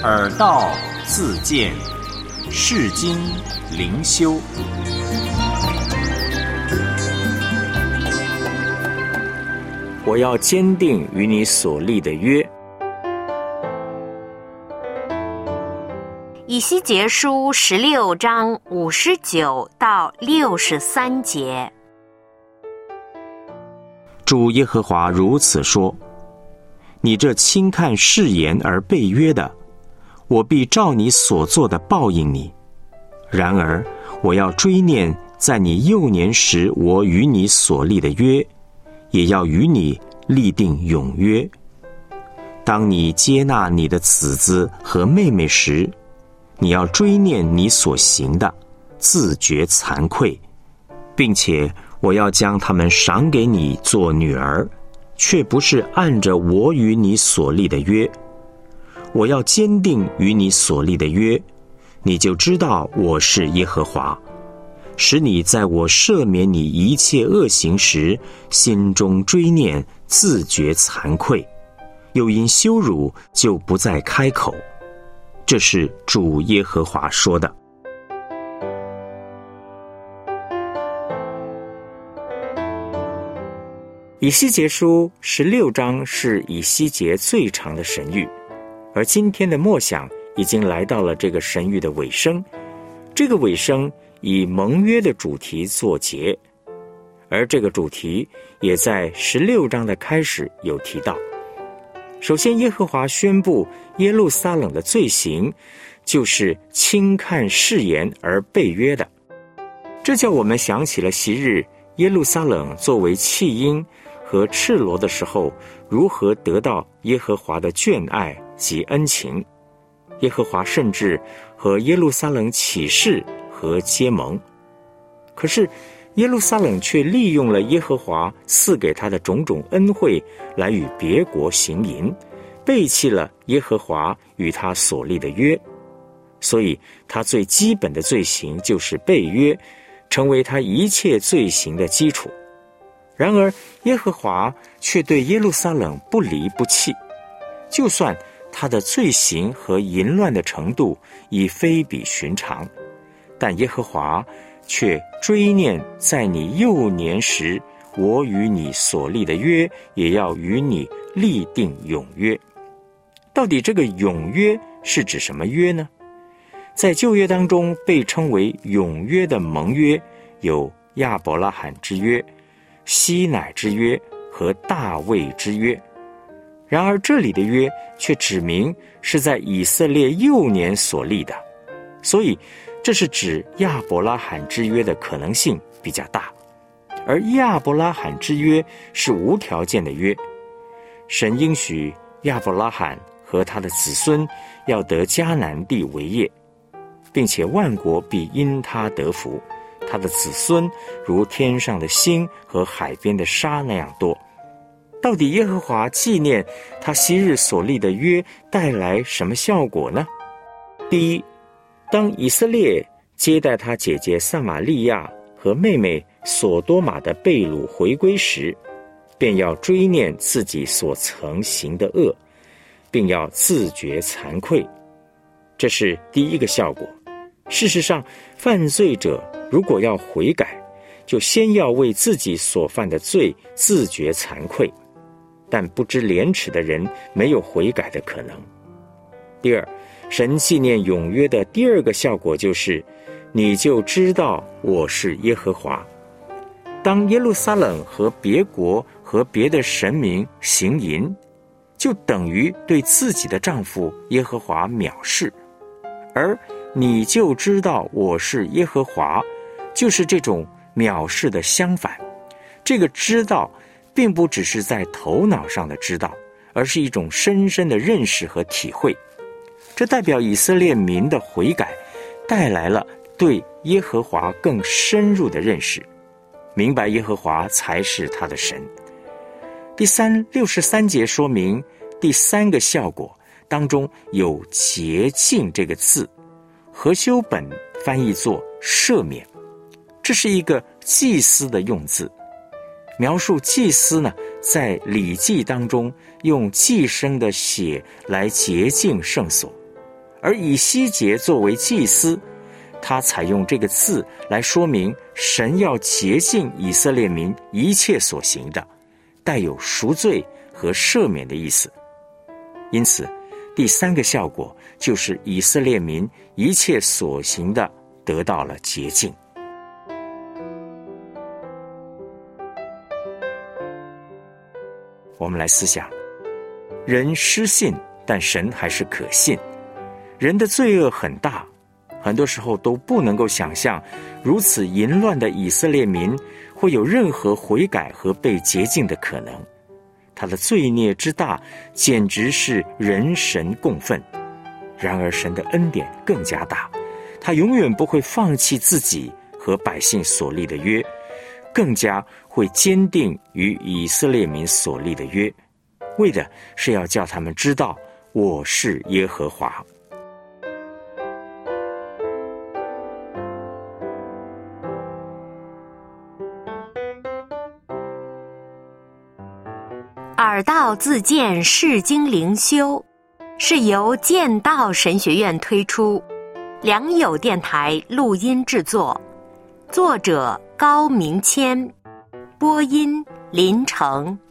耳道自见，世经灵修。 我要坚定与你所立的约。 以西结书16章59到63节。 主耶和华如此说：你这轻看誓言而背约的，我必照你所做的报应你。然而我要追念在你幼年时我与你所立的约，也要与你立定永约。当你接纳你的子子和妹妹时，你要追念你所行的，自觉惭愧，并且我要将他们赏给你做女儿，却不是按着我与你所立的约。我要坚定与你所立的约，你就知道我是耶和华，使你在我赦免你一切恶行时，心中追念，自觉惭愧，又因羞辱就不再开口。这是主耶和华说的。以西结书16章是以西结最长的神谕，而今天的默想已经来到了这个神谕的尾声。这个尾声以盟约的主题作结，而这个主题也在16章的开始有提到。首先，耶和华宣布耶路撒冷的罪行就是轻看誓言而背约的，这叫我们想起了昔日耶路撒冷作为弃婴和赤裸的时候，如何得到耶和华的眷爱及恩情。耶和华甚至和耶路撒冷起誓和结盟，可是耶路撒冷却利用了耶和华赐给他的种种恩惠来与别国行淫，背弃了耶和华与他所立的约，所以他最基本的罪行就是背约，成为他一切罪行的基础。然而耶和华却对耶路撒冷不离不弃，就算他的罪行和淫乱的程度已非比寻常，但耶和华却追念在你幼年时我与你所立的约，也要与你立定永约。到底这个永约是指什么约呢？在旧约当中被称为永约的盟约有亚伯拉罕之约、西乃之约和大卫之约。然而这里的约却指明是在以色列幼年所立的，所以这是指亚伯拉罕之约的可能性比较大。而亚伯拉罕之约是无条件的约，神应许亚伯拉罕和他的子孙要得迦南地为业，并且万国必因他得福，他的子孙如天上的星和海边的沙那样多。到底耶和华纪念他昔日所立的约带来什么效果呢？第一，当以色列接待他姐姐撒玛利亚和妹妹所多玛的被掳回归时，便要追念自己所曾行的恶，并要自觉惭愧。这是第一个效果。事实上，犯罪者如果要悔改，就先要为自己所犯的罪自觉惭愧，但不知廉耻的人没有悔改的可能。第二，神纪念永约的第二个效果就是，你就知道我是耶和华。当耶路撒冷和别国和别的神明行淫，就等于对自己的丈夫耶和华藐视，而你就知道我是耶和华，就是这种藐视的相反。这个知道并不只是在头脑上的知道，而是一种深深的认识和体会。这代表以色列民的悔改带来了对耶和华更深入的认识，明白耶和华才是他的神。第三63节说明第三个效果当中有洁净这个字，和修本翻译作赦免，这是一个祭司的用字，描述祭司呢在礼祭当中用祭牲的血来洁净圣所， 而以西结作为祭司，他采用这个字来说明神要洁净以色列民一切所行的，带有赎罪和赦免的意思。因此第三个效果就是以色列民一切所行的得到了洁净。我们来思想，人失信，但神还是可信。人的罪恶很大，很多时候都不能够想象如此淫乱的以色列民会有任何悔改和被洁净的可能。他的罪孽之大，简直是人神共愤。然而神的恩典更加大，他永远不会放弃自己和百姓所立的约，更加会坚定与以色列民所立的约，为的是要叫他们知道我是耶和华。 耳道自荐释经灵修是由剑道神学院推出，良友电台录音制作，作者高明谦，播音林成。